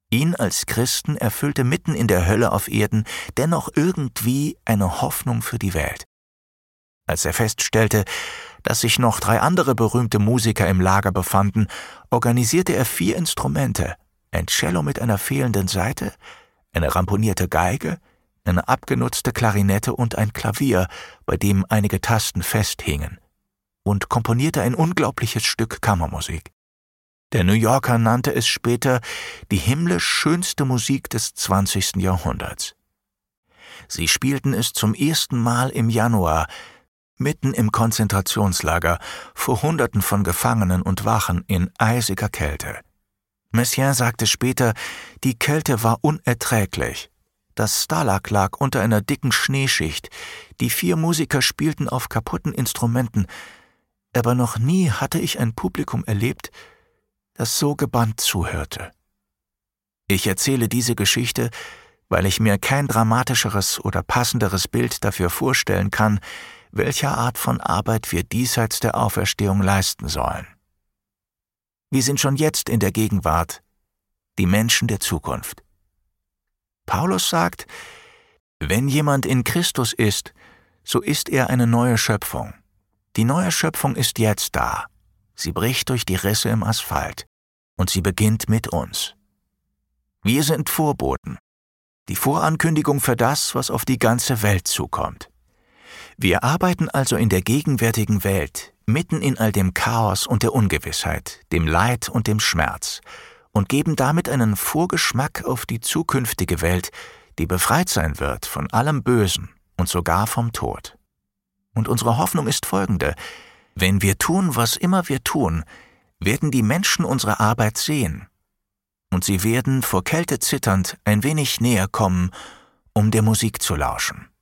Ihn als Christen erfüllte mitten in der Hölle auf Erden dennoch irgendwie eine Hoffnung für die Welt. Als er feststellte, dass sich noch 3 andere berühmte Musiker im Lager befanden, organisierte er 4 Instrumente: ein Cello mit einer fehlenden Saite, eine ramponierte Geige, eine abgenutzte Klarinette und ein Klavier, bei dem einige Tasten festhingen, und komponierte ein unglaubliches Stück Kammermusik. Der New Yorker nannte es später die himmlisch schönste Musik des 20. Jahrhunderts. Sie spielten es zum ersten Mal im Januar, mitten im Konzentrationslager, vor Hunderten von Gefangenen und Wachen in eisiger Kälte. Messiaen sagte später, die Kälte war unerträglich. Das Stalag lag unter einer dicken Schneeschicht, die 4 Musiker spielten auf kaputten Instrumenten, aber noch nie hatte ich ein Publikum erlebt, das so gebannt zuhörte. Ich erzähle diese Geschichte, weil ich mir kein dramatischeres oder passenderes Bild dafür vorstellen kann, welcher Art von Arbeit wir diesseits der Auferstehung leisten sollen. Wir sind schon jetzt in der Gegenwart, die Menschen der Zukunft. Paulus sagt, wenn jemand in Christus ist, so ist er eine neue Schöpfung. Die neue Schöpfung ist jetzt da. Sie bricht durch die Risse im Asphalt und sie beginnt mit uns. Wir sind Vorboten, die Vorankündigung für das, was auf die ganze Welt zukommt. Wir arbeiten also in der gegenwärtigen Welt, mitten in all dem Chaos und der Ungewissheit, dem Leid und dem Schmerz, und geben damit einen Vorgeschmack auf die zukünftige Welt, die befreit sein wird von allem Bösen und sogar vom Tod. Und unsere Hoffnung ist folgende: Wenn wir tun, was immer wir tun, werden die Menschen unsere Arbeit sehen. Und sie werden vor Kälte zitternd ein wenig näher kommen, um der Musik zu lauschen.